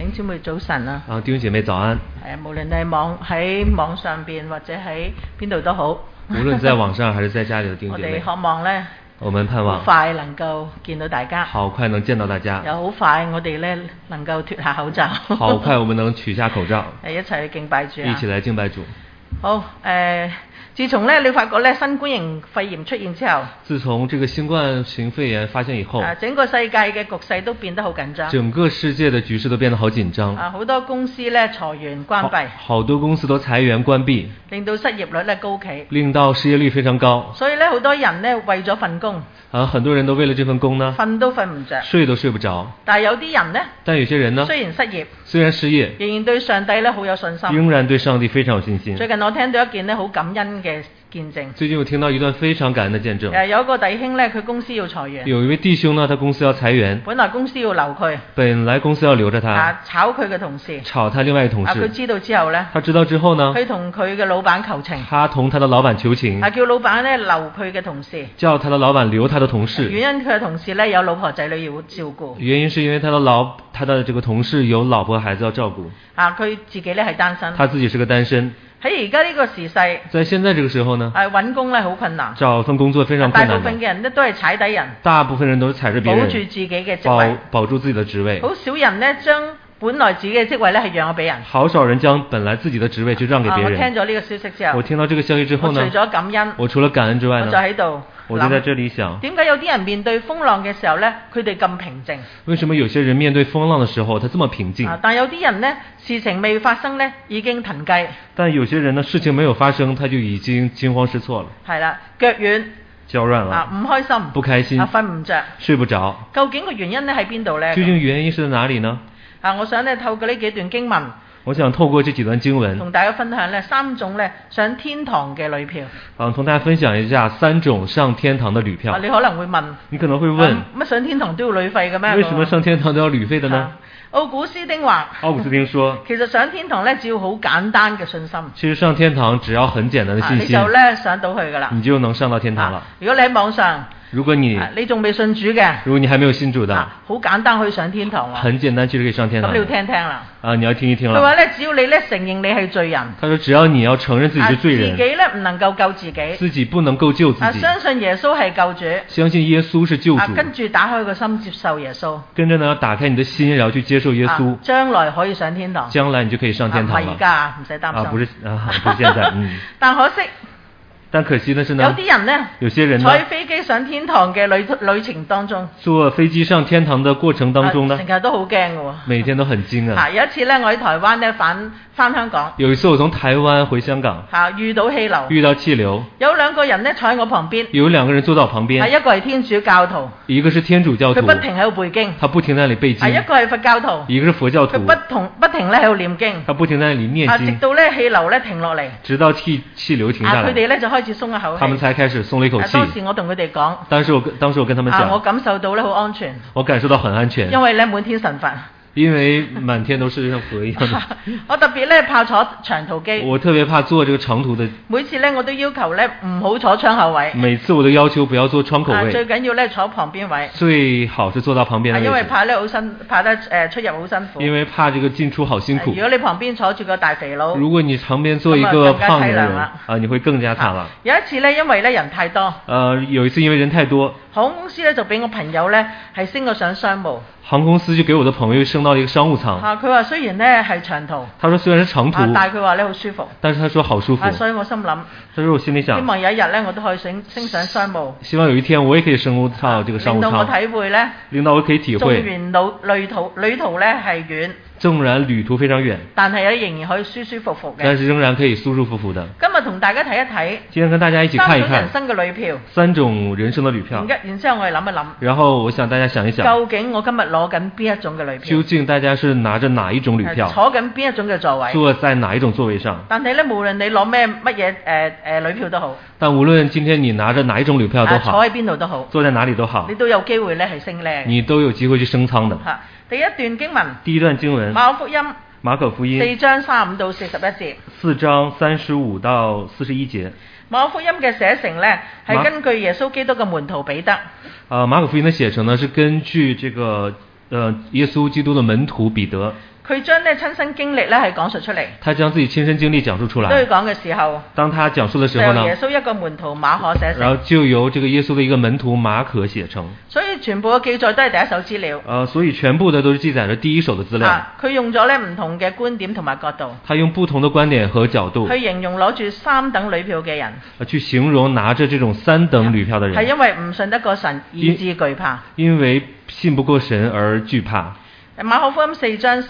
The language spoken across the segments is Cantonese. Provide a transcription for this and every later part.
弟兄姊妹早晨啊！ 弟兄姐妹早安。 無論你喺網上邊或者喺邊度都好， 無論在網上還是在家裡的弟兄姐妹， 我哋渴望呢， 我們盼望好快能夠見到大家， 好快能見到大家， 又好快我哋呢能夠脫下口罩， 好快我們能取下口罩， 一齊去敬拜主啊！ 一起來敬拜主。 好，自從呢你發覺呢新冠型肺炎出現之後， 自從這個新冠型肺炎發現以後， 整個世界嘅局勢都變得好緊張， 整個世界的局勢都變得好緊張， 好多公司呢裁員關閉， 好多公司都裁員關閉， 令到失業率呢高企， 令到失業率非常高， 所以呢好多人呢為咗份工， 很多人都為了這份工呢， 瞓都瞓唔着， 睡都睡不着。 但係有啲人呢， 但有些人呢， 雖然失業， 仍然對上帝呢好有信心， 仍然對上帝非常有信心。 最近我聽到一件呢好感恩嘅見證。 最近我聽到一段非常感恩的見證。 有一個弟兄呢，佢公司要裁員。 有一位弟兄呢，他公司要裁員。 本來公司要留佢。 本來公司要留着他。 炒佢嘅同事。 炒他另外一個同事。 佢知道之後呢。 他知道之後呢。 佢同佢嘅老闆求情。 他同他的老闆求情。 叫老闆呢留佢嘅同事。 叫他的老闆留他的同事。 原因佢嘅同事呢有老婆仔女要照顧。 原因是因為他的這個同事有老婆孩子要照顧。 佢自己呢係單身。 他自己是個單身。 喺而家呢個時勢， 在現在這個時候呢， 揾工呢好困難， 找份工作非常困難。 大部分嘅人呢都係踩底人， 大部分人都是踩着別人， 保住自己嘅職位， 保住自己的職位。 好少人呢將本來自己嘅職位呢係讓咗俾人， 好少人將本來自己的職位就讓給別人。 我聽咗呢個消息之後， 我聽到這個消息之後呢， 我除咗感恩， 我除了感恩之外呢， 我就喺度。 我就在這裡想， 點解有啲人面對風浪嘅時候呢，佢哋咁平靜？ 為什麼有些人面對風浪的時候，他這麼平靜？ 但有啲人呢，事情未發生呢，已經騰雞。 但有些人呢，事情沒有發生，他就已經驚慌失措了。 係啦，腳軟， 腳軟了， 唔開心， 不開心， 瞓唔着， 睡不着。 究竟個原因呢喺邊度呢？ 究竟原因是在哪裡呢？ 我想呢透過呢幾段經文。 我想透過這幾段經文， 同大家分享呢3種呢上天堂嘅旅票。 同大家分享一下3種上天堂的旅票。 你可能會問， 你可能會問， 乜上天堂都要旅費嘅咩？ 為什麼上天堂都要旅費的呢？ 奧古斯丁話，其實上天堂呢只要好簡單嘅信心。 其實上天堂只要很簡單的信心， 你就呢上到去噶啦， 你就能上到天堂了。 如果你喺網上。 如果你仲未信主嘅， 如果你還沒有信主的， 好簡單可以上天堂。 很簡單，其實可以上天堂。 咁你要聽聽啦。 你要聽一聽啦。 佢話呢，只要你呢承認你係罪人。 他說只要你要承認自己是罪人。 自己呢唔能夠救自己。 自己不能夠救自己。 相信耶穌係救主。 相信耶穌是救主。 跟住打開個心接受耶穌。 跟着呢，打開你的心，然後去接受耶穌。 將來可以上天堂。 將來你就可以上天堂了。 唔係而家，唔使擔心。 不是現在。但可惜的是呢， 有啲人呢， 有些人呢， 坐飛機上天堂嘅旅程當中， 坐飛機上天堂的過程當中呢， 成日都好驚嘅， 每天都很驚啊。 有一次呢，我喺台灣呢返香港， 有一次我從台灣回香港， 遇到氣流， 有 2個人呢坐喺我旁邊， 有2個人坐到我旁邊， 一個係天主教徒， 一個是天主教徒， 佢不停喺度背經， 他不停在那裡背經， 一個係佛教徒， 一個是佛教徒， 佢不停咧喺度念經， 他不停在那裡念經， 直到咧氣流咧停落嚟， 直到氣流停下來， 佢哋咧就開始鬆一口氣， 他們才開始鬆了一口氣。 當時我同佢哋講， 當時我跟他們講， 我感受到咧好安全， 我感受到很安全， 因為咧滿天神佛。 因為滿天都是像佛一樣的。 我特別咧怕坐長途機。 我特別怕坐這個長途的。每次咧我都要求咧唔好坐窗口位。 每次我都要求不要坐窗口位。 最緊要咧坐旁邊位。 最好是坐到旁邊的位置。 因為怕咧怕得出入好辛苦。 因為怕這個進出好辛苦。 如果你旁邊坐住個大肥佬。 如果你旁邊坐一個胖的人，你會更加慘了。 有一次咧，因為咧人太多。 有一次因為人太多。 航空公司咧就俾我朋友咧係升咗上商務。 航空公司就給我的朋友升到一個商務艙。 佢話雖然咧係長途。 他說雖然是長途。 但係佢話咧好舒服。 但是他說好舒服。 所以我心諗。 他說我心裡想。 希望有一日咧我都可以升上商務。 希望有一天我也可以升到這個商務艙。 令到我體會咧。 令到我可以體會。 縱然旅途咧係遠。 縱然旅途非常遠， 但係咧仍然可以舒舒服服嘅。 但是仍然可以舒舒服服的。 今日同大家睇一睇。 今天跟大家一起看一看。 3種人生嘅旅票。 3種人生的旅票。 然之後我哋諗一諗。 然後我想大家想一想。 究竟我今日攞緊邊一種嘅旅票？ 究竟大家是拿着哪一種旅票？ 坐緊邊一種嘅座位？ 坐在哪一種座位上？ 但係咧，無論你攞乜嘢旅票都好。 但無論今天你拿着哪一種旅票都好。 坐喺邊度都好。 坐在哪裡都好。 你都有機會咧係升呢。 你都有機會去升艙的。 第一段經文。 第一段經文。馬可福音。 4章35到41節。 4章35到41節。 馬可福音嘅寫成呢，係根據耶穌基督嘅門徒彼得。 馬可福音的寫成呢，是根據這個耶穌基督的門徒彼得。 佢將呢親身經歷咧係講述出嚟。 他將自己親身經歷講述出來。 對講嘅時候， 當他講述的時候呢， 就由耶穌一個門徒馬可寫成。 然後就由這個耶穌的一個門徒馬可寫成。 所以全部嘅記載都係第一手資料。 所以全部的都是記載着第一手的資料。 佢用咗咧唔同嘅觀點同埋角度。 他用不同的觀點和角度去形容攞住3等旅票嘅人。 去形容拿着這種3等旅票的人。 係因為唔信得過神以致懼怕。 因為信不過神而懼怕。 馬可福音4章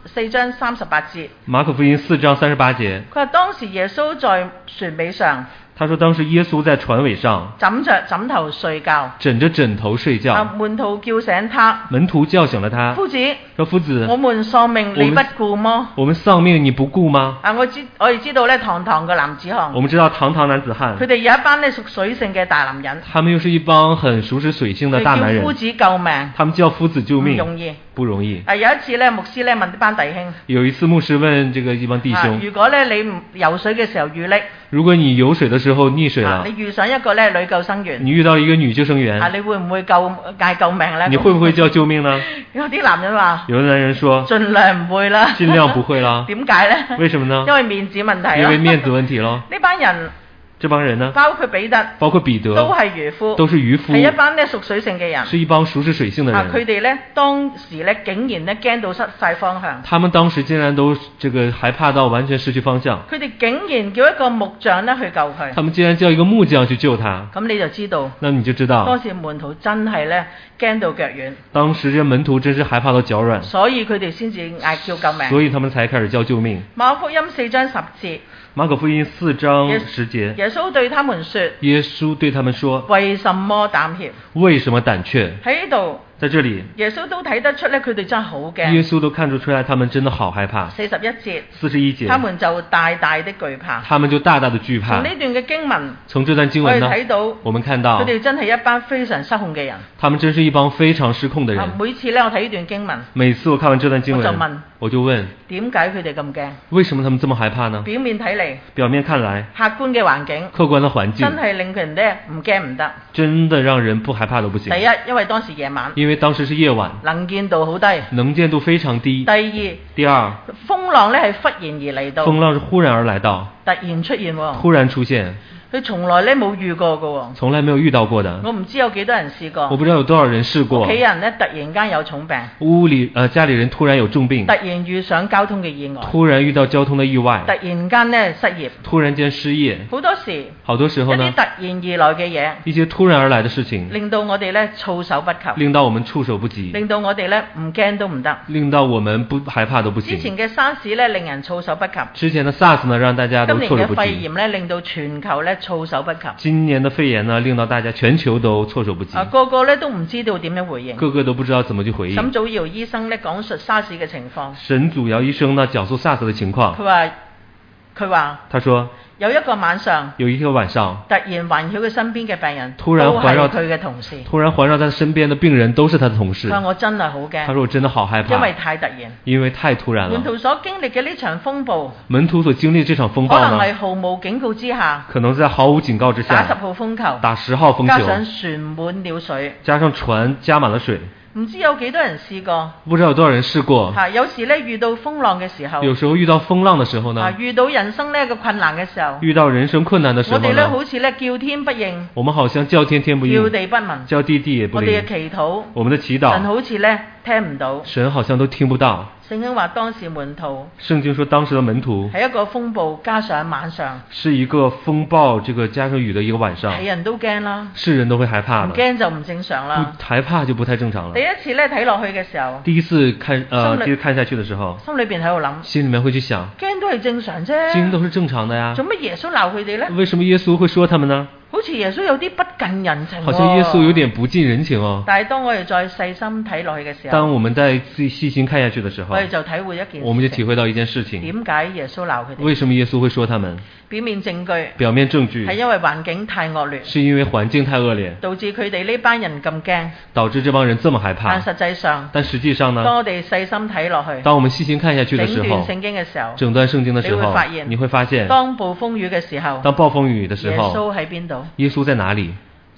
38節。 馬可福音4章38節。 佢話當時耶穌在船尾上。 他說當時耶穌在船尾上枕着枕頭睡覺。 枕着枕頭睡覺。 門徒叫醒他。 門徒叫醒了他。 夫子。 說夫子。 我們喪命你不顧麼？ 我們喪命你不顧嗎？ 我哋知道咧，堂堂嘅男子漢。 我們知道堂堂男子漢。 佢哋有一班咧屬水性嘅大男人。 他們又是一幫很熟識水性的大男人。 叫夫子救命。 他們叫夫子救命。 唔容易。 不容易。 有一次咧，牧師咧問呢班弟兄。 有一次牧師問這個一幫弟兄。 如果咧你游水嘅時候遇溺。 如果你游水的時候溺水了。 你遇上一個咧女救生員。 你遇到一個女救生員。 你會唔會嗌救命咧？ 你會不會叫救命呢？ 有啲男人話。 有的男人說。 盡量唔會啦。 盡量不會啦。 點解咧？ 為什麼呢？ 因為面子問題。 因為面子問題咯。 呢班人。 這幫人呢？ 包括彼得。 包括彼得。 都係漁夫。 都是漁夫。 係一班咧屬水性嘅人。 是一幫熟識水性的人。 佢哋咧當時咧竟然咧驚到失晒方向。 他們當時竟然都害怕到完全失去方向。 佢哋竟然叫一個木匠咧去救佢。 他們竟然叫一個木匠去救他。 咁你就知道。 那你就知道。 當時門徒真係咧驚到腳軟。 當時這門徒真是害怕到腳軟。 所以佢哋先至嗌叫救命。 所以他們才開始叫救命。 馬可福音4章10節。 馬可福音4章10節。 耶穌對他們說。 耶穌對他們說。 為什麼膽怯？ 為什麼膽怯？ 喺呢度。 在這裡。 耶穌都睇得出咧，佢哋真係好驚。 耶穌都看出來，他們真的好害怕。 41節。 41節。 他們就大大的懼怕。 他們就大大的懼怕。 從呢段嘅經文。 從這段經文呢， 我們看到。佢哋真係一班非常失控嘅人。 他們真是一幫非常失控的人。 每次咧，我睇呢段經文。 每次我看完這段經文，我就問。 點解佢哋咁驚？ 為什麼他們這麼害怕呢？ 表面睇嚟。 表面看來。 客觀嘅環境。 客觀的環境。 真係令佢人咧唔驚唔得。 真的讓人不害怕都不行。 第一，因為當時夜晚。 因為當時是夜晚。 能見度好低。 能見度非常低。 第二。風浪咧係忽然而嚟到。 風浪是忽然而來到。 突然出現喎。 突然出現。 佢從來咧冇遇過㗎喎。 從來沒有遇到過的。 我唔知有幾多人試過。 我不知道有多少人試過。 屋企人咧突然間有重病。 家裡人突然有重病。 突然遇上交通嘅意外。 突然遇到交通的意外。 突然間咧失業。 突然間失業。好多時候呢。 一啲突然而來嘅嘢。 一些突然而來的事情。 令到我哋咧措手不及。 令到我們措手不及。 令到我哋咧唔驚都唔得。 令到我們不害怕都不行。 之前嘅沙士咧令人措手不及。 之前的 SARS 呢讓大家都措手不及。 今年嘅肺炎咧令到全球咧措手不及。 今年的肺炎呢，令到大家全球都措手不及。 個個咧都唔知道點樣回應。 個個都不知道怎麼去回應。 沈祖堯醫生咧講述沙士嘅情況。 沈祖堯醫生呢講述 SARS 的情況。 佢話。他說。有一個晚上。突然環繞佢身邊嘅病人。都係佢嘅同事。 突然環繞他身邊的病人都是他的同事。 佢話我真係好驚。 他說我真的好害怕。 因為太突然。 因為太突然了。 門徒所經歷嘅呢場風暴。 門徒所經歷這場風暴呢？ 可能係毫無警告之下。 可能在毫無警告之下。 打10號風球。 打10號風球。 加上船滿了水。 加上船加滿了水。 唔知有幾多人試過？ 不知道有多少人試過。 有時咧遇到風浪嘅時候。 有時候遇到風浪的時候呢？ 遇到人生呢個困難嘅時候。 遇到人生困難的時候呢？ 我哋咧好似咧叫天不應。 我們好像叫天天不應。 叫地不聞。 叫地地也不靈。 我哋嘅祈禱。 我們的祈禱。 神好似咧聽唔到。 神好像都聽不到。 聖經話當時門徒。 聖經說當時的門徒。 係一個風暴加上晚上。 是一個風暴加上雨的一個晚上。 係人都驚啦。 是人都會害怕的。 唔驚就唔正常啦。 害怕就不太正常了。 第一次咧睇落去嘅時候。 第一次看看下去的時候。 心裏邊喺度諗。 心裏面會去想。 驚都係正常啫。 驚都是正常的呀。 做乜耶穌鬧佢哋咧？ 為什麼耶穌會說他們呢？ 好似耶穌有啲不近人情。 好像耶穌有點不近人情哦。 但係當我哋再細心睇落去嘅時候。 當我們再細心看下去的時候。 我哋就體會一件事。 我們就體會到一件事情。 點解耶穌鬧佢哋？ 為什麼耶穌會說他們？ 表面證據。 表面證據。 係因為環境太惡劣。 是因為環境太惡劣。 導致佢哋呢班人咁驚。 導致這幫人這麼害怕。 但實際上呢？當我哋細心睇落去。 當我們細心看下去的時候。 整段聖經嘅時候。 整段聖經的時候。你會發現。 當暴風雨嘅時候。 當暴風雨的時候。 耶穌喺邊度？ 耶穌在哪裡？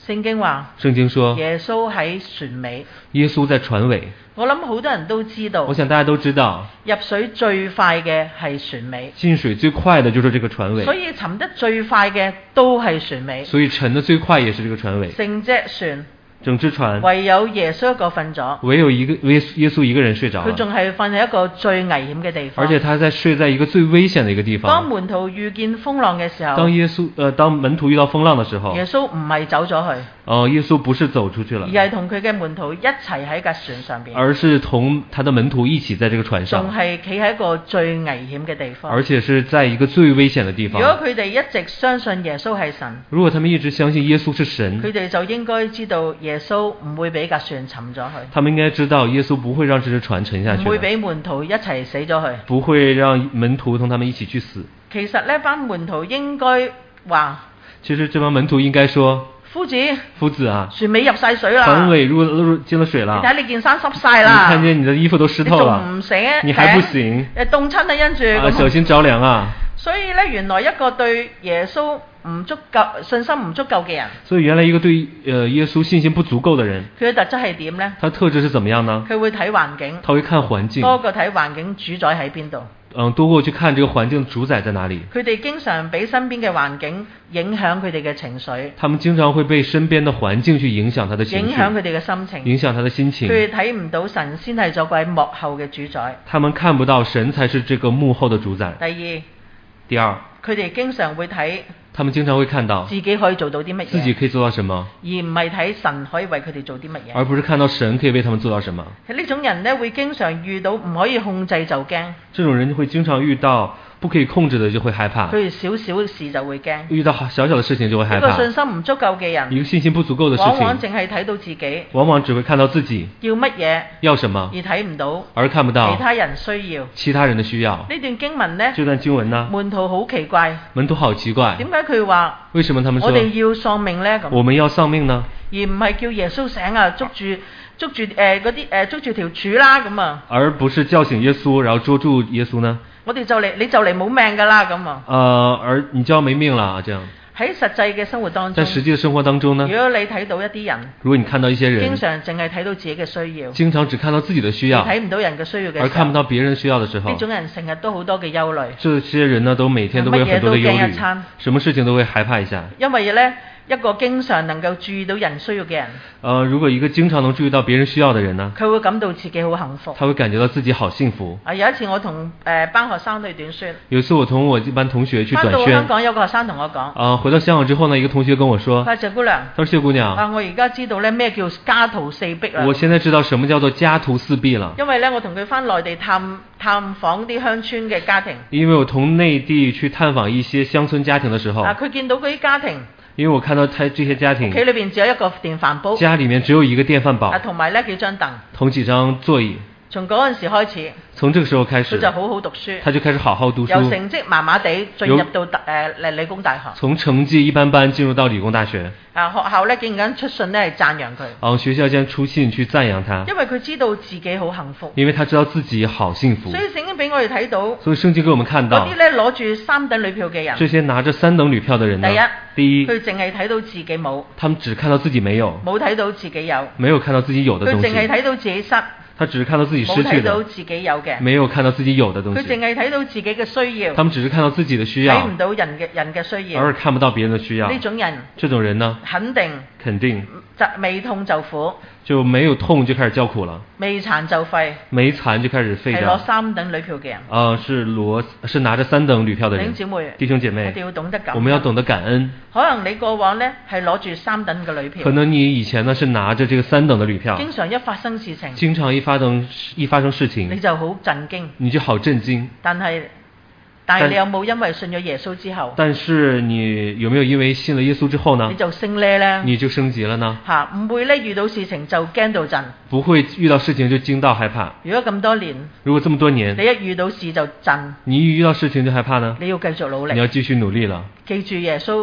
聖經話， 聖經說耶穌喺船尾， 耶穌在船尾。 我諗好多人都知道， 我想大家都知道， 入水最快嘅係船尾， 進水最快的就是這個船尾， 所以沉得最快嘅都係船尾， 所以沉得最快也是這個船尾。 成隻船， 整隻船唯有耶穌一個瞓咗， 唯有耶穌一個人睡着了， 佢仲係瞓喺一個最危險嘅地方， 而且他在睡在一個最危險的一個地方。 當門徒遇見風浪嘅時候， 當門徒遇到風浪的時候， 耶穌唔係走咗去， 耶穌不是走出去了， 而係同佢嘅門徒一齊喺架船上邊， 而是同他的門徒一起在這個船上， 仲係企喺一個最危險嘅地方， 而且是在一個最危險的地方。 如果佢哋一直相信耶穌係神， 如果他們一直相信耶穌是神， 佢哋就應該知道耶穌唔會俾架船沉咗去， 他們應該知道耶穌不會讓這隻船沉下去， 唔會俾門徒一齊死咗去， 不會讓門徒同他們一起去死。 其實呢班門徒應該話， 其實這幫門徒應該說，夫子啊， 船尾入晒水啦， 船尾入進了水了， 你睇你件衫濕晒啦， 你看見你的衣服都濕透了， 你仲唔醒？ 你還不醒？ 凍親啊，因住小心着涼啊！ 所以呢，原來一個對耶穌信心唔足夠嘅人， 所以原來一個對耶穌信心不足夠的人， 佢嘅特質係點呢？ 他特質是怎麼樣呢？ 佢會睇環境， 他會看環境， 多過睇環境主宰喺邊度。 多過去看這個環境主宰在哪裡。 佢哋經常俾身邊嘅環境影響佢哋嘅情緒， 他們經常會被身邊的環境去影響他的情緒， 影響佢哋嘅心情， 影響他的心情。 佢哋睇唔到神先係作為幕後嘅主宰， 他們看不到神才是這個幕後的主宰。第二， 佢哋經常會睇， 他們經常會看到自己可以做到啲乜嘢， 自己可以做到什麼， 而唔係睇神可以為佢哋做啲乜嘢， 而不是看到神可以為他們做到什麼。 呢種人呢，會經常遇到唔可以控制就驚， 這種人會經常遇到不可以控制的就會害怕， 佢哋小小事就會驚， 遇到小小的事情就會害怕。 一個信心唔足夠嘅人， 一個信心不足夠的事情， 往往淨係睇到自己， 往往只會看到自己要乜嘢， 要什麼， 而睇唔到， 而看不到其他人需要， 其他人的需要。 呢段經文呢， 這段經文呢， 門徒好奇怪， 門徒好奇怪， 點解佢話為什麼他們說我哋要喪命呢？咁我們要喪命呢？ 而唔係叫耶穌醒啊，捉住條柱啦咁啊，而不是叫醒耶穌，然後捉住耶穌呢？ 你就嚟冇命噶啦咁啊！ 而你就要沒命了，這樣。 喺實際嘅生活當中， 在實際的生活當中呢？ 如果你睇到一啲人， 如果你看到一些人， 經常淨係睇到自己嘅需要， 經常只看到自己的需要， 睇唔到人嘅需要嘅時候， 而看不到別人需要的時候， 呢種人成日都好多嘅憂慮。 這些人呢，都每天都會有很多的憂慮， 乜嘢都驚一餐， 什麼事情都會害怕一下。 因為呢，一個經常能夠注意到人需要嘅人， 如果一個經常能注意到別人需要的人呢， 佢會感到自己好幸福， 他會感覺到自己好幸福。 有一次我同班學生去短宣， 有一次我同我一班同學去短宣， 返到香港有個學生同我講， 回到香港之後呢，一個同學跟我說， 謝姑娘， 他說謝姑娘， 我而家知道呢咩叫家徒四壁啦， 我現在知道什麼叫做家徒四壁了， 因為呢我同佢返內地探訪啲鄉村嘅家庭， 因為我同內地去探訪一些鄉村家庭的時候， 佢見到嗰啲家庭， 因為我看到他這些家庭， 屋企裏邊只有一個電飯煲， 家裡面只有一個電飯煲， 同埋呢幾張凳， 同幾張座椅。 從嗰陣時開始， 從這個時候開始， 佢就好好讀書， 他就開始好好讀書， 由成績麻麻地進入到理工大學， 從成績一般般進入到理工大學。 學校呢竟然出信呢係讚揚佢， 學校竟然出信去讚揚他， 因為佢知道自己好幸福， 因為他知道自己好幸福。 所以聖經俾我哋睇到， 所以聖經給我們看到， 嗰啲呢攞住三等旅票嘅人， 這些拿着三等旅票的人呢，第一， 佢淨係睇到自己冇， 他們只看到自己沒有， 冇睇到自己有， 沒有看到自己有的東西， 佢淨係睇到自己失。 他只是看到自己失去的， 冇睇到自己有嘅， 沒有看到自己有的東西。 佢淨係睇到自己嘅需要， 他們只是看到自己的需要， 睇唔到人嘅需要， 而看不到別人的需要。 呢種人， 這種人呢，肯定未痛就苦， 就沒有痛就開始叫苦了， 未殘就廢， 沒殘就開始廢掉。 係攞三等旅票嘅人， 是拿着三等旅票的人。弟兄姐妹， 我哋要懂得感恩， 我們要懂得感恩。 可能你過往呢係攞住三等嘅旅票， 可能你以前呢是拿着這個三等的旅票， 經常一發生事情， 經常一發生事情， 你就好震驚， 你就好震驚。 但係你有冇因為信咗耶穌之後？ 但是你有沒有因為信了耶穌之後呢？ 你就升呢？ 你就升級了呢？ 唔會呢遇到事情就驚到震。 不會遇到事情就驚到害怕。 如果咁多年，你一遇到事就震。 你一遇到事情就害怕呢？ 你要繼續努力。 你要繼續努力了。 記住耶穌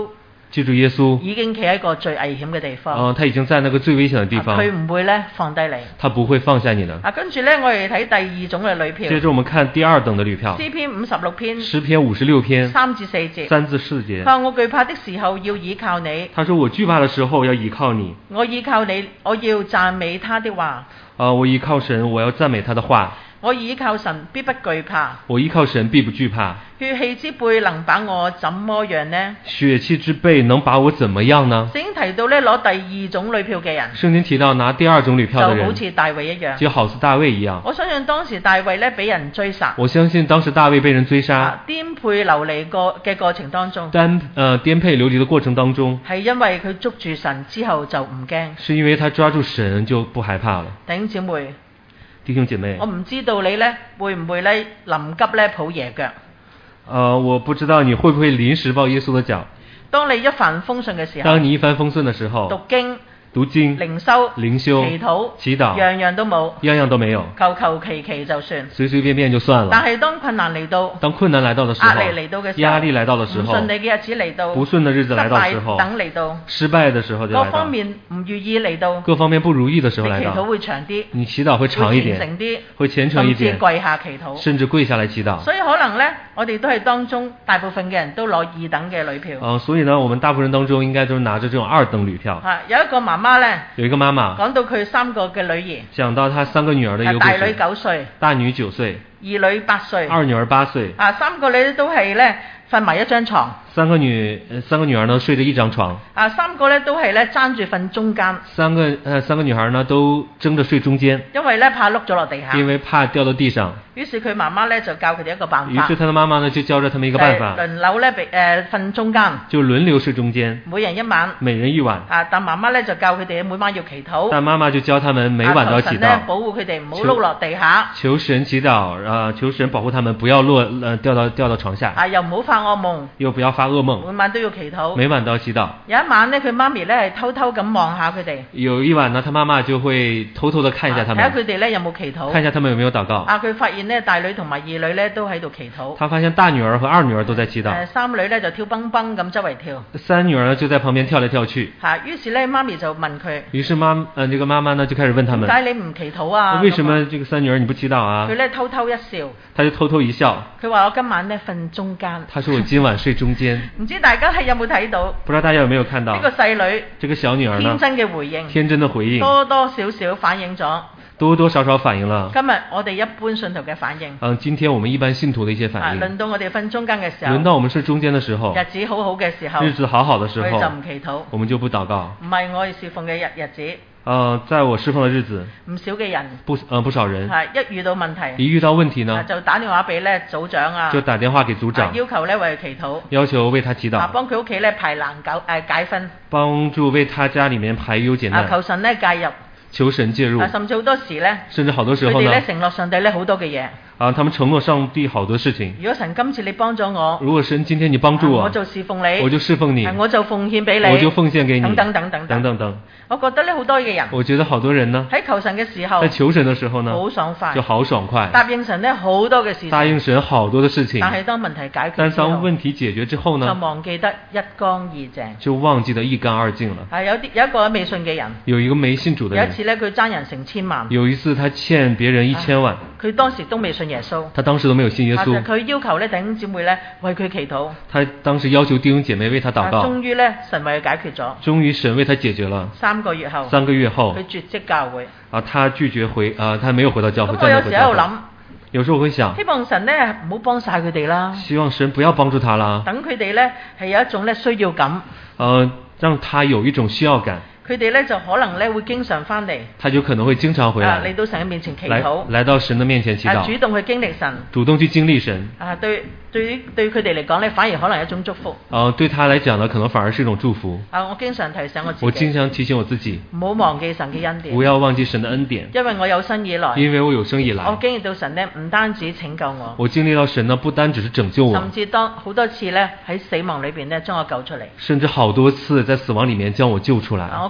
記住耶穌已經企喺個最危險嘅地方。 他已經在那個最危險嘅地方。 佢唔會咧放低你。 他不會放下你的。 跟住咧，我哋睇第二種嘅旅票。 接着我們看第二等的旅票。 詩篇56篇。 詩篇56篇。 3至4節。 3至4節。 佢話我懼怕的時候要倚靠你。 他說我懼怕的時候要倚靠你。 我倚靠你，我要讚美他的話。 我依靠神，我要讚美他的話。 我倚靠神，必不懼怕。 我依靠神，必不懼怕。 血氣之輩能把我怎麼樣呢？ 血氣之輩能把我怎麼樣呢？ 聖經提到咧攞第二種旅票嘅人。聖經提到拿第二種旅票嘅人， 就好似大衛一樣。 就好似大衛一樣。 我相信當時大衛咧俾人追殺。 我相信當時大衛被人追殺。 顛沛流離嘅過程當中。 顛沛流離的過程當中。 係因為佢捉住神之後就唔驚。 是因為他抓住神就不害怕了。 弟兄姐妹，我唔知道你咧會唔會咧臨急咧抱耶腳。 我不知道你會不會臨時抱耶穌的腳。 當你一帆風順嘅時候。 當你一帆風順的時候。讀經、靈修、祈禱， 樣樣都冇，求其就算， 隨隨便便就算了。 但係當困難嚟到， 的時候，壓力來到的時候， 唔順利嘅日子嚟到， 不順的日子來到的時候，失敗的時候就來到， 各方面唔如意嚟到， 各方面不如意的時候來到， 祈禱會長啲， 你祈禱會長一點，會虔誠一點， 甚至跪下祈禱， 甚至跪下來祈禱。 所以可能呢，我哋都係當中大部分嘅人都攞二等嘅旅票。 所以呢，我們大部分人當中應該都拿着這種二等旅票。 有一個媽媽呢， 有一個媽媽講到佢3個嘅女兒， 講到她3個女兒的一個故事。 大女9歲， 大女9歲， 二女8歲， 二女兒8歲。 3個女都係咧瞓埋一張床。 三個女兒呢睡着一張床。 3個咧都係咧爭住瞓中間。三個女孩呢都爭着睡中間。 因為咧怕碌咗落地下。 因為怕掉到地上。 於是佢媽媽咧就教佢哋一個辦法。 於是他的媽媽呢就教咗他們一個辦法。 輪流咧瞓中間。 就輪流睡中間。 每人一晚。 每人一晚。 但媽媽咧就教佢哋每晚要祈禱。 但媽媽就教他們每晚都要祈禱。求神咧保護佢哋唔好碌落地下。 求神祈禱，求神保護他們不要掉到床下。 又唔好發惡夢。 又不要發噩夢。 每晚都要祈禱。 每晚都要祈禱。 有一晚呢，佢媽咪咧係偷偷咁望下佢哋。 有一晚呢，他媽媽就會偷偷地看一下他們。 睇下佢哋咧有冇祈禱。 看一下他們有沒有禱告。 佢發現呢，大女同埋二女咧都喺度祈禱。 他發現大女兒和二女兒都在祈禱。 三女咧就跳蹦蹦咁周圍跳。 三女兒呢就在旁邊跳來跳去。 於是咧媽咪就問佢。 於是這個媽媽呢就開始問他們。 點解你唔祈禱啊？ 為什麼這個三女兒你不祈禱啊？ 佢咧偷偷一笑。 他就偷偷一笑。 佢話我今晚咧瞓中間。 他說我今晚睡中間。 唔知大家係有冇睇到？ 不知道大家有沒有看到？ 呢個細女。 這個小女兒呢？ 天真嘅回應。 天真的回應。 多多少少反映咗。 多多少少反映了。 今日我哋一般信徒嘅反應。 今天我們一般信徒的一些反應。 輪到我哋瞓中間嘅時候。 輪到我們睡中間的時候。 日子好好嘅時候。 日子好好的時候。 我哋就唔祈禱。 我們就不禱告。 唔係我哋侍奉嘅日子。 在我侍奉的日子。 唔少嘅人。 不少人。 一遇到問題。 一遇到問題呢。 就打電話俾咧組長啊。 就打電話給組長。 要求咧為佢祈禱。 要求為他祈禱。 幫佢屋企咧排難解紛。 幫助為他家裡面排憂解難。 求神咧介入。 求神介入。 甚至好多時咧。 甚至好多時候呢。 佢哋咧承諾上帝咧好多嘅嘢。 他們承諾上帝好多事情。 如果神今次你幫咗我， 如果神今天你幫助我， 我就侍奉你， 我就侍奉你， 我就奉獻俾你， 我就奉獻給你， 等等。我覺得呢好多嘅人， 我覺得好多人呢喺求神嘅時候， 在求神的時候呢， 好爽快， 就好爽快， 答應神呢好多嘅事情， 答應神好多的事情， 但係當問題解決， 但當問題解決之後呢， 就忘記得一乾二淨， 就忘記得一乾二淨了。 有一個未信嘅人， 有一個沒信主的人， 有一次呢佢爭人成千萬， 有一次他欠別人1000萬， 佢當時都未信耶穌， 他當時都沒有信耶穌， 佢要求呢弟兄姊妹呢為佢祈禱， 他當時要求弟兄姐妹為他禱告， 終於呢神為佢解決咗， 終於神為他解決了。3個月後， 佢絕跡教會， 他拒絕他沒有回到教會。 咁我有時喺度諗， 有時候我會想， 希望神呢唔好幫晒佢哋啦， 希望神不要幫助他啦， 等佢哋呢係有一種呢需要感， 讓他有一種需要感。 佢哋咧就可能咧會經常翻嚟， 他就可能會經常回來， 嚟到神嘅面前祈禱， 來到神的面前祈禱， 主動去經歷神， 主動去經歷神。對佢哋嚟講咧，反而可能係一種祝福。對他來講呢，可能反而是一種祝福。 我經常提醒我自己， 我經常提醒我自己， 唔好忘記神嘅恩典， 不要忘記神的恩典， 因為我有生以來，我經歷到神呢唔單止拯救我， 我經歷到神呢不單只是拯救我， 甚至當好多次咧喺死亡裏邊咧將我救出嚟， 甚至好多次在死亡裡面將我救出來。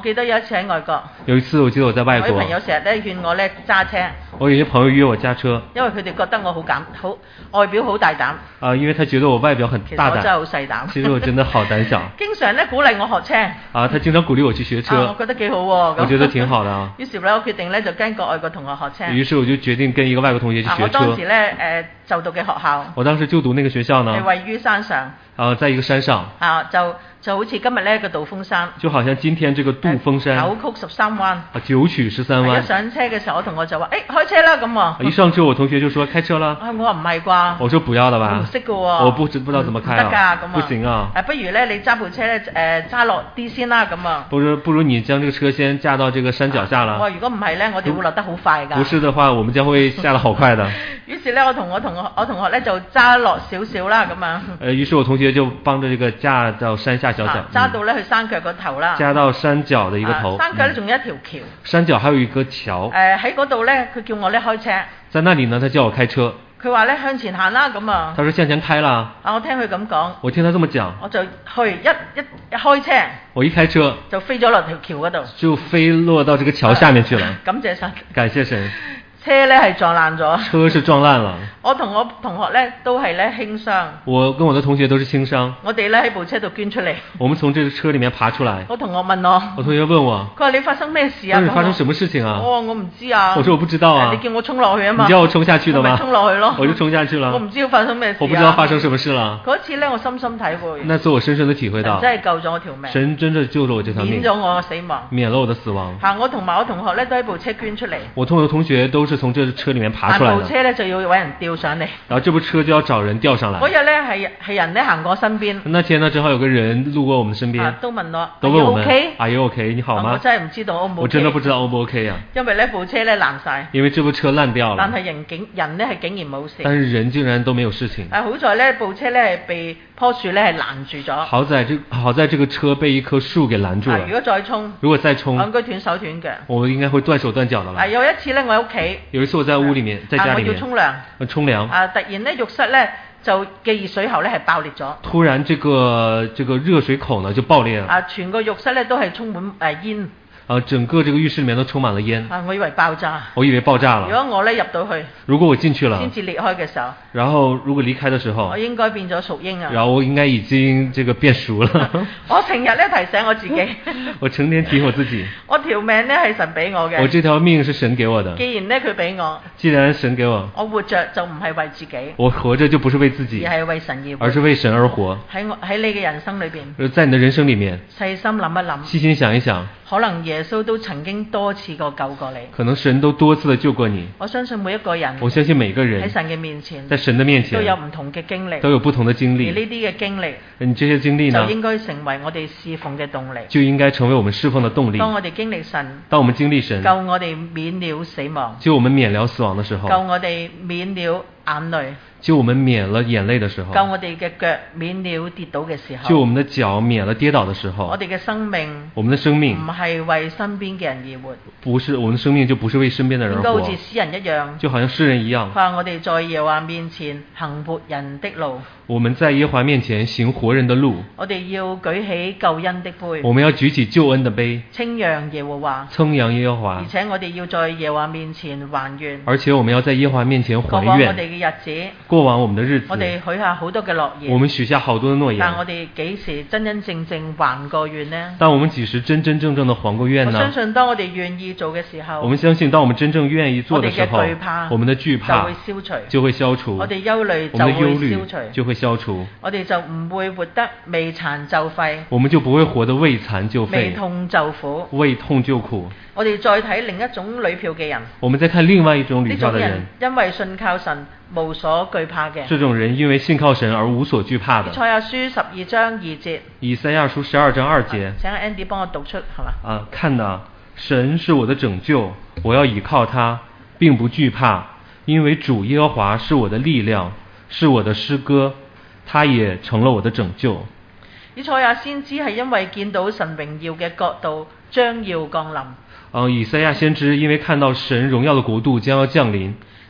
記得有一次喺外國。 有一次我記得我在外國。 我啲朋友成日咧勸我咧揸車。 我有些朋友約我駕車。因為佢哋覺得我好外表好大膽。 因為他覺得我外表很大膽。其實我真係好細膽。 其實我真的好膽小。 經常咧鼓勵我學車。 他經常鼓勵我去學車。 我覺得幾好喎。 我覺得挺好的。 於是咧我決定咧就跟個外國同學學車。 於是我就決定跟一個外國同學去學車。 我當時咧就讀嘅學校。 我當時就讀那個學校呢。 係位於山上。 在一個山上。 就好似今日呢個道風山。 就好像今天這個杜峰山。 9曲13彎。 9曲13彎。 一上車嘅時候，我同學就話：開車啦咁啊！ 一上車，我同學就說：開車啦。 我話唔係啩？ 我說不要了吧。 我唔識㗎喎。 我不知道怎麼開啊。 唔得㗎咁啊。 不行啊。 不如咧，你揸部車咧揸落啲先啦咁啊。 不如你將這個車先駕到這個山腳下啦。 我話如果唔係咧，我哋會落得好快㗎。 不是的話，我們將會下得好快的。 於是咧，我同學咧就揸落少少啦咁啊。 於是我同學就幫着這個駕到山下小角。 揸到咧去山腳個頭啦。 駕到山腳的一個頭。 山腳咧仲有一條橋。 山腳還有一個橋。喺嗰度咧，佢叫我咧開車。 在那裡呢，他叫我開車。 佢話咧向前行啦咁啊。 他說向前開啦。 我聽佢咁講。 我聽他這麼講。 我就去一開車。 我一開車。 就飛咗落條橋嗰度。 就飛落到這個橋下面去了。 感謝神。 感謝神。 車咧係撞爛咗。 車是撞爛了。 我同我同學咧都係咧輕傷。 我跟我的同學都是輕傷。 我哋咧喺部車度捐出嚟。 我們從這個車裡面爬出來。 我同學問我。 我同學問我。 佢話你發生咩事啊？ 你發生什麼事情啊？ 我唔知啊。 我說我不知道啊。 你叫我衝落去啊嘛。 你叫我衝下去的嗎？ 我咪衝落去咯。 我就衝下去了。 我唔知道發生咩事。 我不知道發生什麼事了。 嗰次咧我深深體會。 那次我深深地體會到。 神真係救咗我條命。 神真的救了我這條命。 免咗我死亡。 免了我的死亡。 我同埋我同學咧都喺部車捐出嚟。 我同我的同學都是從這車裡面爬出來的。 部車咧就要揾人吊上嚟。 然後這部車就要找人吊上來。 嗰日咧係人咧行過身邊。 那天呢正好有個人路過我們身邊。 都問我。 都問我們。Are you OK？你好嗎？ 我真係唔知道 O 唔 OK。 我真的不知道 O 不 OK 啊。 因為呢部車咧爛晒。因為這部車爛掉了。但係人咧係竟然冇事。 但是人竟然都沒有事情。 好在呢部車咧係被棵樹咧係攔住咗。 好在這個車被一棵樹給攔住了。如果再衝。 應該斷手斷腳。 我應該會斷手斷腳的啦。 有一次咧我喺屋企。 有一次我在屋裡面，在家裡面。 我要沖涼。 沖涼。 突然咧浴室咧就嘅熱水喉咧係爆裂咗。 突然這個熱水口呢就爆裂了。 全個浴室咧都係充滿煙。 整個這個浴室裡面都充滿了煙。 我以為爆炸。 我以為爆炸了。 如果我咧入到去。 如果我進去了。 先至裂開嘅時候。 然後如果離開的時候。 我應該變咗淑英啊。 然後我應該已經這個變熟了。 我成日咧提醒我自己。 我成天提醒我自己。 我條命咧係神俾我嘅。 我這條命是神給我的。 既然咧佢俾我。 既然神給我。 我活着就唔係為自己。 我活着就不是為自己。 而係為神而活。 而是為神而活。 喺你嘅人生裏邊。 在你的人生裡面。 細心諗一諗。 細心想一想。 可能耶穌都曾經多次過救過你。 可能神都多次的救過你。 我相信每一個人。 我相信每個人。 喺神嘅面前。 在神的面前。 都有唔同嘅經歷。 都有不同的經歷。 而呢啲嘅經歷。 你這些經歷呢？ 就應該成為我哋侍奉嘅動力。 就應該成為我們侍奉的動力。 當我哋經歷神。 當我們經歷神。 救我哋免了死亡。 救我們免了死亡的時候。 救我哋免了眼淚。 救我們免了眼淚的時候。 救我哋嘅腳免了跌倒嘅時候。 救我們的腳免了跌倒的時候。 我哋嘅生命。 我們的生命。 唔係為身邊嘅人而活。 不是，我們的生命就不是為身邊的人而活。應該好似詩人一樣。 就好像詩人一樣。 佢話我哋在耶和華面前行活人的路。 我們在耶和華面前行活人的路。 我哋要舉起救恩的杯。 我們要舉起救恩的杯。 稱揚耶和華。 稱揚耶和華。 而且我哋要在耶和華面前還願。 而且我們要在耶和華面前還願。 過往我哋嘅日子。 過往我們的日子。 我哋許下好多嘅諾言。 我們許下好多的諾言。 但我哋幾時真真正正還過願呢？ 但我們幾時真真正正的還過願呢？ 我相信當我哋願意做嘅時候。 我們相信當我們真正願意做的時候。 我哋嘅懼怕。 我們的懼怕。就會消除。 我哋憂慮就會消除。 就會消除。 我哋就唔會活得未殘就廢。 我們就不會活得未殘就廢。 未痛就苦。 未痛就苦。 我哋再睇另一種旅票嘅人。 我們再看另外一種旅票的人。 呢種人因為信靠神無所懼怕嘅。 這種人因為信靠神而無所懼怕的。 以賽亞書12章2節。 以賽亞書12章2節。 請 Andy 幫我讀出，係嘛？ 看哪，神是我的拯救，我要倚靠他，並不懼怕，因為主耶和華是我的力量，是我的詩歌，他也成了我的拯救。 以賽亞先知係因為見到神榮耀嘅國度將要降臨。 以賽亞先知因為看到神榮耀的國度將要降臨，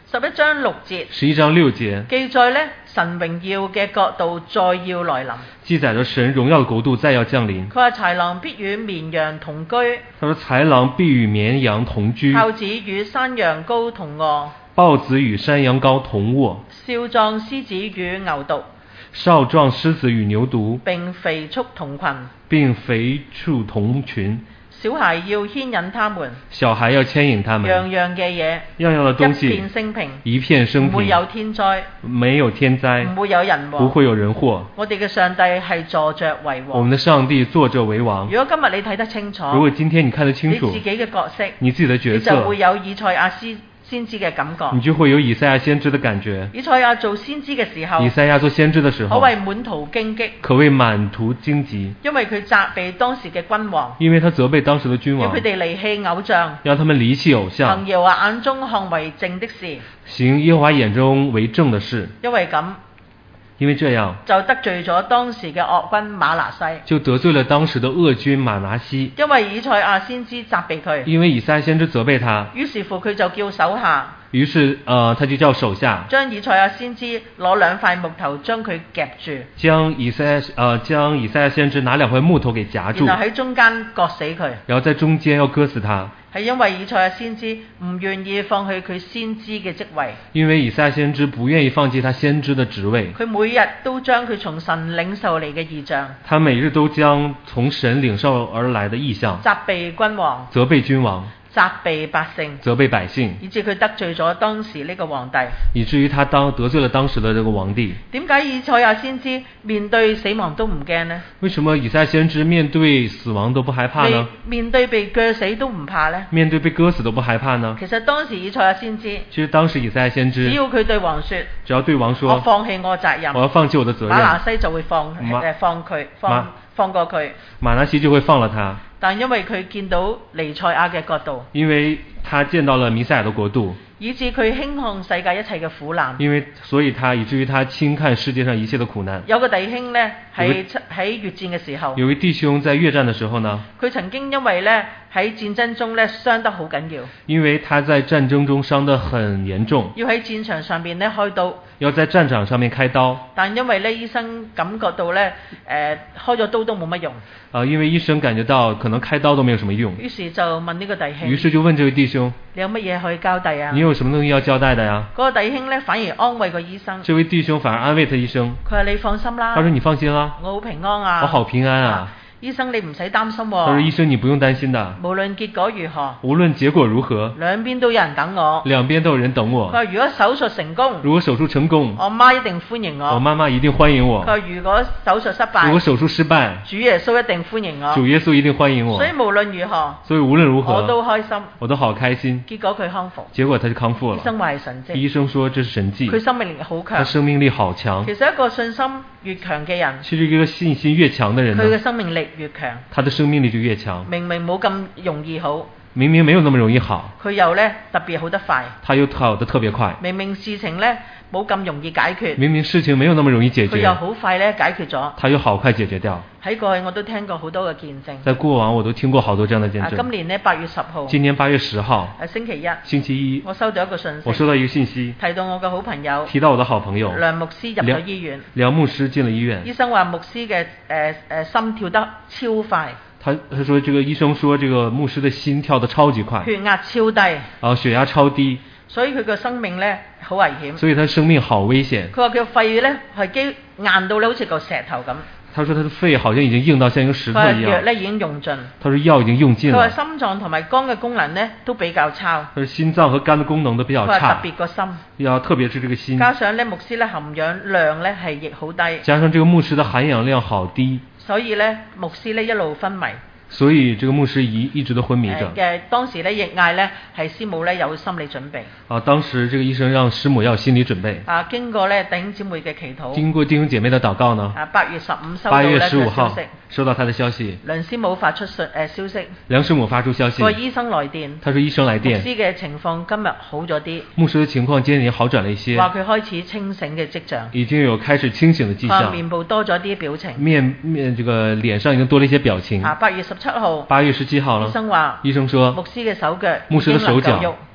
11章6節 11章6節記載呢，神榮耀嘅國度再要來臨， 記載着神榮耀嘅國度再要降臨。 佢話豺狼必與綿羊同居， 他說豺狼必與綿羊同居， 豹子與山羊羔同臥， 豹子與山羊羔同臥， 少壯獅子與牛犢， 少壯獅子與牛犢， 並肥畜同群， 並肥畜同群。 小孩要牽引他們， 小孩要牽引他們， 樣樣嘅嘢， 樣樣的東西， 一片升平， 一片升平， 唔會有天災， 沒有天災， 唔會有人禍， 不會有人禍。 我哋嘅上帝係坐着為王， 我們的上帝坐着為王。 如果今日你睇得清楚， 如果今天你看得清楚， 你自己嘅角色， 你自己的角色， 你就會有以賽亞先知嘅感覺， 你就會有以賽亞先知的感覺。 以賽亞做先知嘅時候， 以賽亞做先知的時候， 可謂滿途荊棘， 可謂滿途荊棘， 因為佢責備當時嘅君王， 因為他責備當時的君王， 要佢哋離棄偶像， 讓他們離棄偶像， 行耶和華眼中看為正的事， 行耶和華眼中為正的事。 因為咁， 因為這樣就得罪咗當時嘅惡君瑪拿西， 就得罪了當時的惡君瑪拿西。 因為以賽亞先知責備佢， 因為以賽亞先知責備他， 於是乎佢就叫手下， 於是他就叫手下將以賽亞先知攞2塊木頭將佢夾住， 將以賽亞先知拿2塊木頭給夾住， 然後喺中間割死佢， 然後在中間要割死他。 係因為以賽亞先知唔願意放棄佢先知嘅職位， 因為以賽亞先知不願意放棄他先知的職位， 佢每日都將佢從神領受嚟嘅異象， 他每日都將從神領受而來的異象， 責備君王， 責備君王， 責備百姓， 責備百姓， 以致佢得罪咗當時呢個皇帝，以至於他得罪了當時的這個皇帝。 點解以賽亞先知面對死亡都唔驚呢？ 為什麼以賽亞先知面對死亡都不害怕呢？ 面對被鋸死都唔怕呢？ 面對被割死都不害怕呢？ 其實當時以賽亞先知， 其實當時以賽亞先知， 只要佢對王說， 只要對王說， 我放棄我責任， 我要放棄我的責任， 瑪拿西就會放過佢， 瑪拿西就會放了他。 但因為佢見到彌賽亞嘅國度， 因為他見到了彌賽亞的國度， 以致佢輕看世界一切嘅苦難， 所以以至於他輕看世界上一切的苦難。 有個弟兄呢，喺越戰嘅時候， 有位弟兄在越戰的時候呢， 佢曾經因為呢喺戰爭中呢傷得好緊要，因為他在戰爭中傷得很嚴重， 要喺戰場上面呢開刀， 要在戰場上面開刀， 但因為呢醫生感覺到呢開咗刀都冇乜用， 因為醫生感覺到可能開刀都沒有什麼用， 於是就問呢個弟兄， 於是就問這位弟兄， 你有乜嘢可以交代啊？ 你有什麼東西要交代的呀？ 嗰個弟兄呢反而安慰個醫生， 這位弟兄反而安慰他醫生， 佢話你放心啦， 他說你放心啦， 我好平安啊， 我好平安啊。 醫生你唔使擔心喎， 他說醫生你不用擔心的， 無論結果如何， 無論結果如何， 兩邊都有人等我， 兩邊都有人等我。 佢話如果手術成功， 如果手術成功， 我媽一定歡迎我， 我媽媽一定歡迎我。 佢話如果手術失敗， 如果手術失敗， 主耶穌一定歡迎我， 主耶穌一定歡迎我。 所以無論如何，我都開心， 我都好開心。 結果佢康復， 結果他就康復了。 醫生話係神蹟， 醫生說這是神蹟， 佢生命力好強， 他生命力好強。 其實一個信心越強嘅人， 其實一個信心越強的人， 佢嘅生命力越強， 他的生命力就越強。 明明冇咁容易好， 明明沒有那麼容易好， 佢又呢特別好得快， 他又好得特別快。 明明事情呢冇咁容易解決， 明明事情沒有那麼容易解決， 佢又好快呢解決咗， 他又好快解決掉。 喺過去我都聽過好多嘅見證， 在過往我都聽過好多這樣的見證。 今年呢8月10號， 今年8月10號， 星期一，我收到一個信息，提到我嘅好朋友， 梁牧師入咗醫院， 梁牧師進了醫院， 醫生話牧師嘅心跳得超快。 他說這個醫生說這個牧師的心跳得超級快， 血壓超低， 血壓超低， 所以佢個生命呢好危險， 所以他生命好危險。 佢話佢個肺呢係硬到好似個石頭咁。 他說他的肺好像已經硬到像一個石頭一樣。 藥呢已經用盡。 他說藥已經用盡了。 佢話心臟同埋肝嘅功能呢都比較差。 他說心臟和肝的功能都比較差。 佢話特別個心。 要特別是這個心。 加上呢牧師呢含氧量呢係亦好低。 加上這個牧師的含氧量好低。 所以呢牧師呢一路昏迷。 所以這個牧師一直都昏迷着。 當時呢亦嗌呢係師母呢有心理準備。 當時這個醫生讓師母要有心理準備。 經過呢弟兄姊妹嘅祈禱。 經過弟兄姐妹的禱告呢。 8月15收到呢個消息。 收到他的消息。 梁師母發出消息。 梁師母發出消息。 個醫生來電。 他說醫生來電。 牧師嘅情況今日好咗啲。 牧師的情況今天已經好轉了一些。 話佢開始清醒嘅跡象。 已經有開始清醒的跡象。 面部多咗啲表情。 這個臉上已經多了一些表情。 8月17號。 8月17號了。 醫生話。 醫生說。 牧師嘅手腳。 牧師的手腳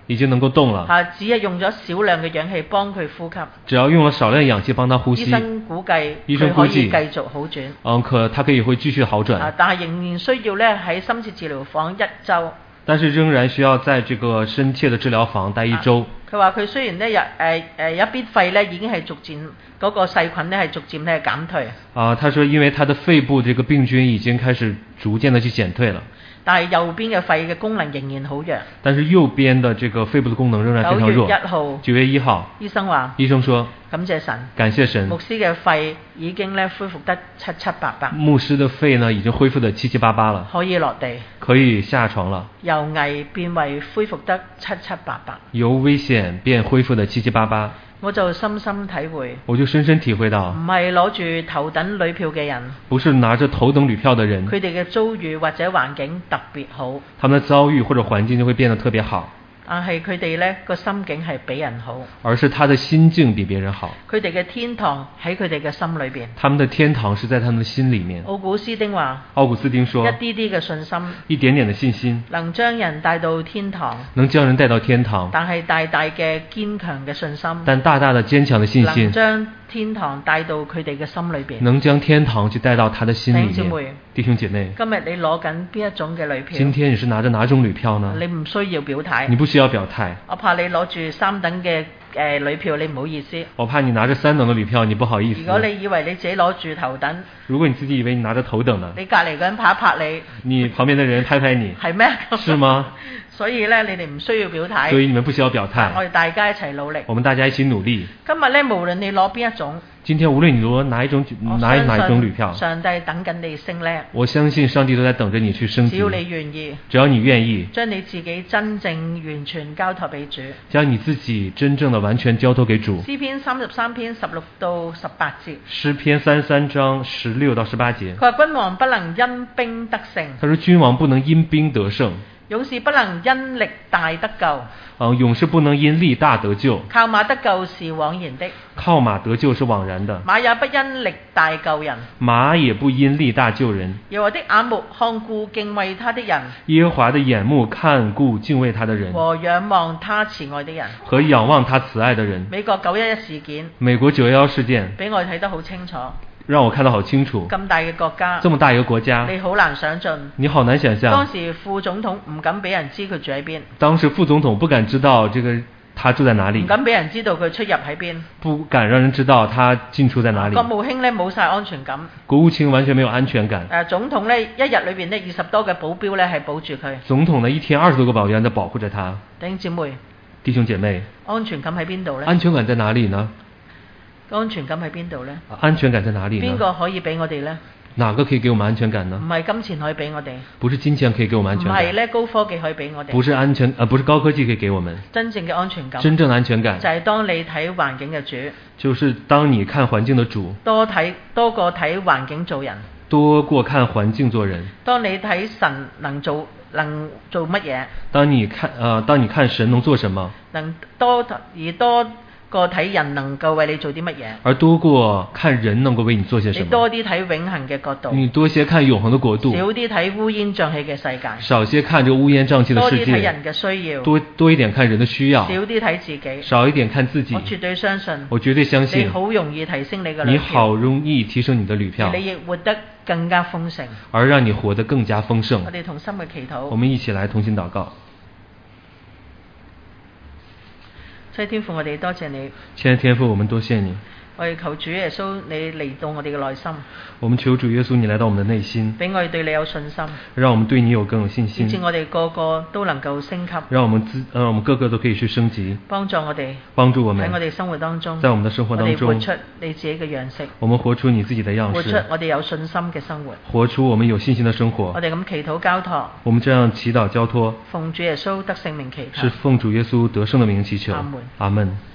已經能夠動了。 只係用咗少量嘅氧氣幫佢呼吸。 只要用了少量氧氣幫他呼吸。 醫生估計佢可以繼續好轉。 他可以會繼續好轉。 但係仍然需要咧喺深切治療房1週。 但是仍然需要在這個深切的治療房待1週。 佢話佢雖然咧一邊肺咧已經係逐漸嗰個細菌咧係逐漸咧減退。 他說因為他的肺部這個病菌已經開始逐漸的去減退了。 但係右邊嘅肺嘅功能仍然好弱。 但是右邊的這個肺部的功能仍然非常弱。9月1號。醫生說。 感謝神。 感謝神。 牧師嘅肺已經咧恢復得七七八八。 牧師的肺呢已經恢復得七七八八了。 可以落地。 可以下床了。 由危變為恢復得七七八八。 由危險變恢復得七七八八。 我就深深體會。 我就深深體會到。 唔係攞住頭等旅票嘅人。 不是拿着頭等旅票的人。 佢哋嘅遭遇或者環境特別好。 他們的遭遇或者環境就會變得特別好。 但係佢哋呢個心境係比人好。 而是他的心境比別人好。 佢哋嘅天堂喺佢哋嘅心裏邊。 他們的天堂是在他們的心裏面。 奧古斯丁話。 奧古斯丁說。 一啲啲嘅信心。 一點點的信心。 能將人帶到天堂。 能將人帶到天堂。 但係大大嘅堅強嘅信心。 但大大的堅強的信心。 能將天堂帶到佢哋嘅心裏邊。 能將天堂去帶到他的心裏面。弟兄姐妹。 今日你攞緊邊一種嘅旅票？ 今天你是拿着哪種旅票呢？ 你唔需要表態。 你不需要表態。 我怕你攞住3等嘅旅票，你唔好意思。 我怕你拿着3等的旅票，你不好意思。 如果你以為你自己攞住頭等， 如果你自己以為你拿着頭等的， 你隔離個人拍一拍你， 你旁邊的人拍拍你， 係咩？ 是嗎？ 所以咧，你哋唔需要表態。 所以你們不需要表態。 我哋大家一齊努力。 我們大家一起努力。 今日咧，無論你攞邊一種， 今天無論你攞哪一種旅票， 上帝等緊你升呢。 我相信上帝都在等着你去升級。 只要你願意， 只要你願意， 將你自己真正完全交託俾主， 將你自己真正的完全交託給主。 詩篇33篇16到18節。 詩篇33章16到18節。 佢話君王不能因兵得勝。 他說君王不能因兵得勝。 勇士不能因力大得救。 勇士不能因力大得救。 靠馬得救是枉然的。 靠馬得救是枉然的。 馬也不因力大救人。 馬也不因力大救人。 耶和華的眼目看顧敬畏他的人。 耶和華的眼目看顧敬畏他的人。 和仰望他慈愛的人。 和仰望他慈愛的人。 美國911事件。 美國911事件。 俾我睇得好清楚。 讓我看得好清楚。 咁大嘅國家， 這麼大一個國家， 你好難想象。 你好難想象。 當時副總統唔敢俾人知佢住喺邊。 當時副總統不敢知道他住在哪裡。 唔敢俾人知道佢出入喺邊。 不敢讓人知道他進出在哪裡。 國務卿呢冇晒安全感。 國務卿完全沒有安全感。 總統呢一日裏邊呢20多個保鏢呢係保住佢。 總統呢一天20多個保鏢在保護着他。弟兄姐妹， 安全感喺邊度呢？ 安全感在哪裡呢？ 安全感喺邊度呢？ 安全感在哪裡呢？ 邊個可以俾我哋呢？ 哪個可以給我們安全感呢？ 唔係金錢可以俾我哋。 不是金錢可以給我們安全感。 唔係咧高科技可以俾我哋。 不是高科技可以給我們。 真正嘅安全感。 真正的安全感。 就係當你睇環境嘅主。 就是當你看環境的主。 多過睇環境做人。 多過看環境做人。 當你睇神能做乜嘢？ 當你看神能做什麼？ 能多過睇人能夠為你做啲乜嘢， 而多過看人能夠為你做些什麼。 你多啲睇永恆嘅角度， 你多些看永恆的國度， 少啲睇烏煙瘴氣嘅世界， 少些看這個烏煙瘴氣的世界， 多啲睇人嘅需要， 多一點看人的需要， 少啲睇自己， 少一點看自己。 我絕對相信，你好容易提升你嘅旅票， 你好容易提升你的旅票， 你亦活得更加豐盛， 而讓你活得更加豐盛。 我哋同心嘅祈禱， 我們一起來同心禱告。 親天父，我哋多謝你。 親愛的天父，我們多謝你。 我哋求主耶穌，你嚟到我哋嘅內心。我們求主耶穌，你來到我們的內心， 俾我哋對你有信心， 讓我們對你有更有信心， 以致我哋個個都能夠升級， 讓我們個個都可以去升級， 幫助我哋喺我哋生活當中， 在我們的生活當中， 我哋活出你自己嘅樣式， 我們活出你自己的樣式， 活出我哋有信心嘅生活， 活出我們有信心的生活。 我哋咁祈禱交託， 我們這樣祈禱交託， 奉主耶穌得聖名祈求， 是奉主耶穌得勝的名祈求。 阿門。 阿門。